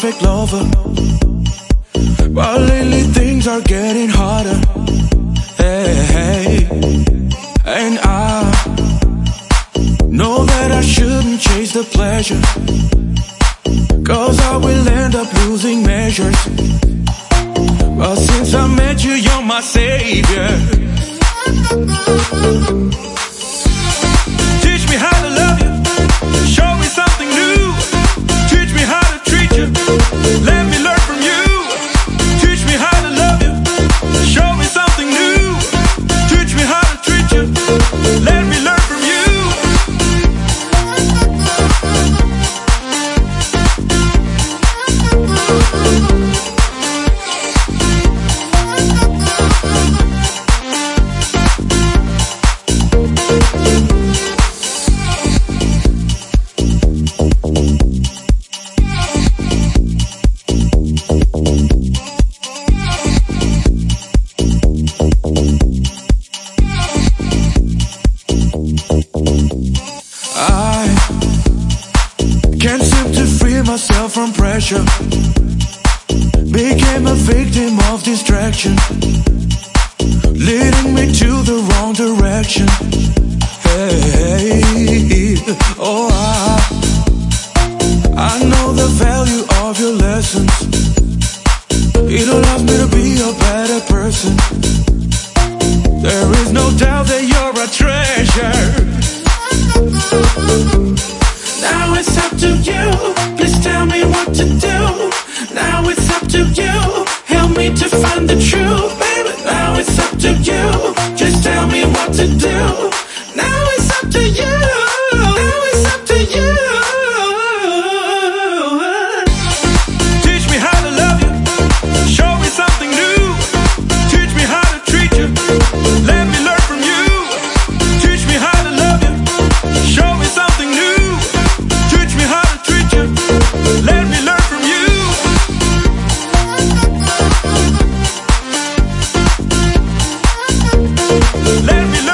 perfect lover, but lately things are getting harder. Hey, and I know that I shouldn't chase the pleasure, 'cause I will end up losing measures. But since I met you, you're my savior. Teach me how to love you, show me something new. Teach me how to treat you, let me learn from you. Teach me how to love you, show me something new. Teach me how to treat you, let me learn from you. Can't seem to free myself from pressure. Became a victim of distraction, leading me to the wrong direction. Hey, oh, I know the value of your lessons. It allows me to be a better person. There is no doubt that you're a treasure. Now it's up to you, please tell me what to do. Now it's up to you, help me to find the truth, baby. Now it's up to you, just tell me what to do. Now it's up to you, now it's up to you. Teach me how to love you, show me something new. Teach me how to treat you, let me learn from you. Teach me how to love you, show me something new. Teach me how to treat you, let me learn from you. Let me learn.